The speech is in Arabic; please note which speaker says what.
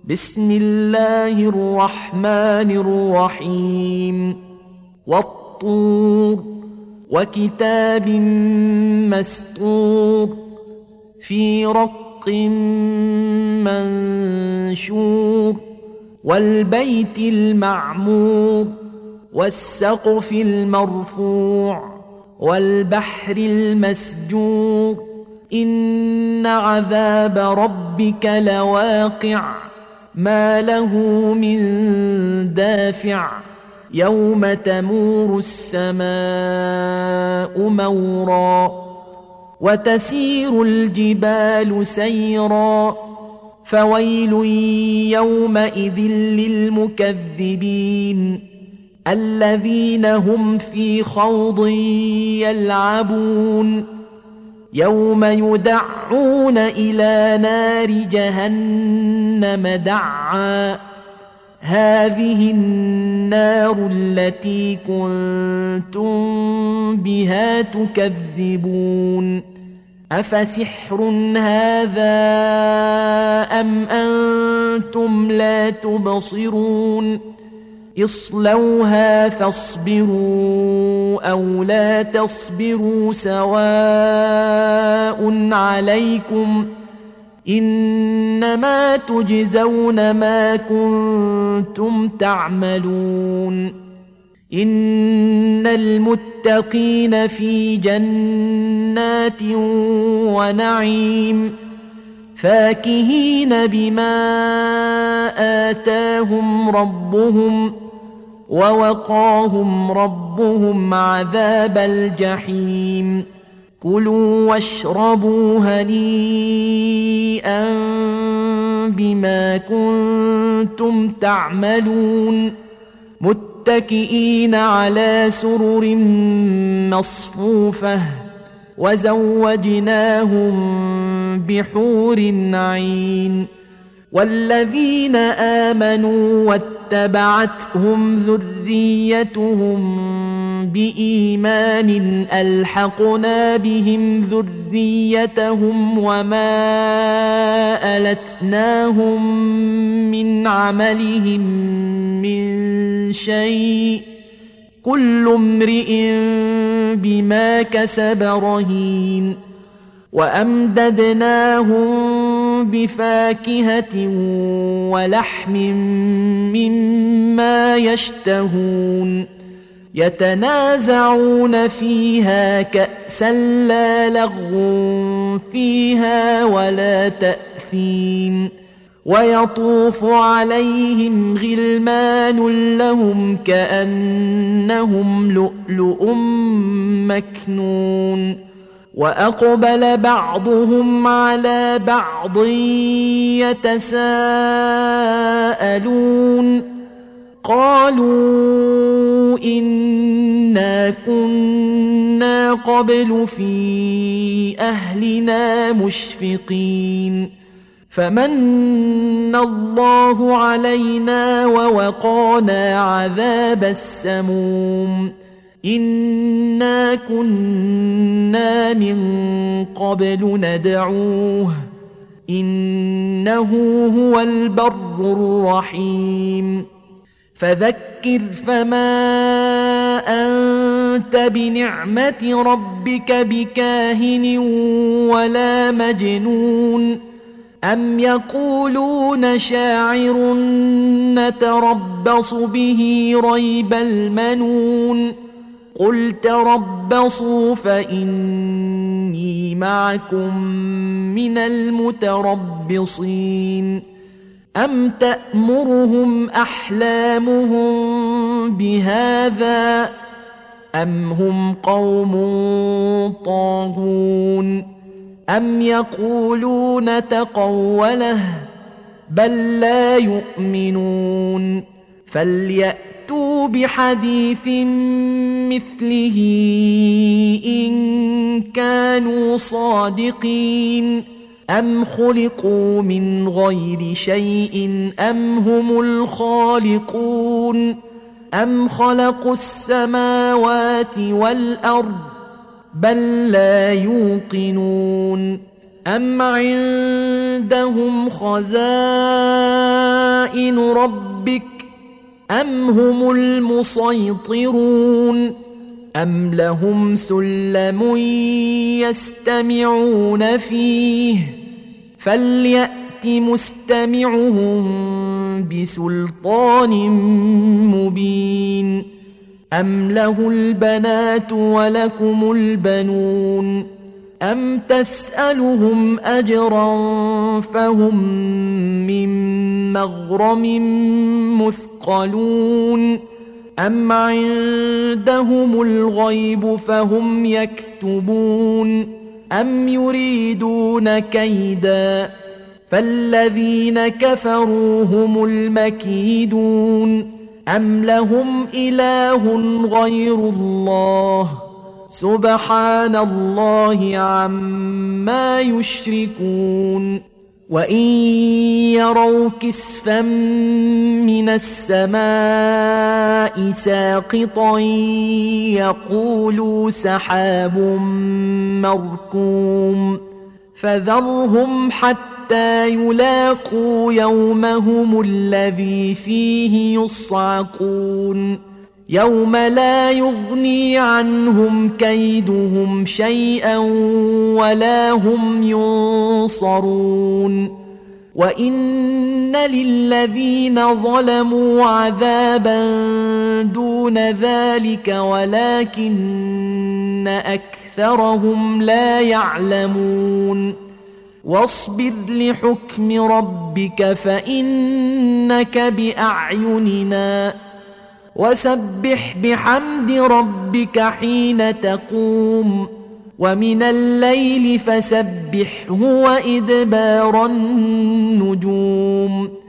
Speaker 1: بسم الله الرحمن الرحيم والطور وكتاب مسطور في رق منشور والبيت المعمور والسقف المرفوع والبحر المسجور إن عذاب ربك لواقع ما له من دافع يوم تمور السماء مورا وتسير الجبال سيرا فويل يومئذ للمكذبين الذين هم في خوض يلعبون يوم يدعون إلى نار جهنم دعا هذه النار التي كنتم بها تكذبون أفسحر هذا أم أنتم لا تبصرون اصلوها فاصبروا أو لا تصبروا سواء عليكم إنما تجزون ما كنتم تعملون إن المتقين في جنات ونعيم فاكهين بما آتاهم ربهم ووقاهم ربهم عذاب الجحيم كلوا واشربوا هنيئا بما كنتم تعملون متكئين على سرر مصفوفة وزوجناهم بحور عين والذين آمنوا واتبعتهم ذريتهم بإيمان ألحقنا بهم ذريتهم وما ألتناهم من عملهم من شيء كل امرئ بما كسب رهين وأمددناهم بفاكهة ولحم مما يشتهون يتنازعون فيها كأسا لا لغو فيها ولا تأثيم ويطوف عليهم غلمان لهم كأنهم لؤلؤ مكنون وأقبل بعضهم على بعض يتساءلون قالوا إنا كنا قبل في أهلنا مشفقين فمن الله علينا ووقانا عذاب السموم إنا كنا من قبل ندعوه إنه هو البر الرحيم فذكر فما أنت بنعمة ربك بكاهن ولا مجنون أم يقولون شاعر نتربص به ريب المنون قل تربصوا فإني معكم من المتربصين أم تأمرهم أحلامهم بهذا أم هم قوم طاغون أم يقولون تقوله بل لا يؤمنون فليأتوا بحديث مثله إن كانوا صادقين أم خلقوا من غير شيء أم هم الخالقون أم خلقوا السماوات والأرض بل لا يوقنون أم عندهم خزائن خزائن ربك أم هم المسيطرون أم لهم سلم يستمعون فيه فليأت مستمعهم بسلطان مبين أم له البنات ولكم البنون أم تسألهم أجرا فهم من مغرم مثقلون أم عندهم الغيب فهم يكتبون أم يريدون كيدا فالذين كفروا هم المكيدون أم لهم إله غير الله سبحان الله عما يشركون وإن يروا كسفا من السماء ساقطا يقولوا سحاب مركوم فذرهم حتى يلاقوا يومهم الذي فيه يصعقون يوم لا يغني عنهم كيدهم شيئا ولا هم ينصرون وإن للذين ظلموا عذابا دون ذلك ولكن أكثرهم لا يعلمون واصبر لحكم ربك فإنك بأعيننا وسبح بحمد ربك حين تقوم ومن الليل فسبحه وإدبار النجوم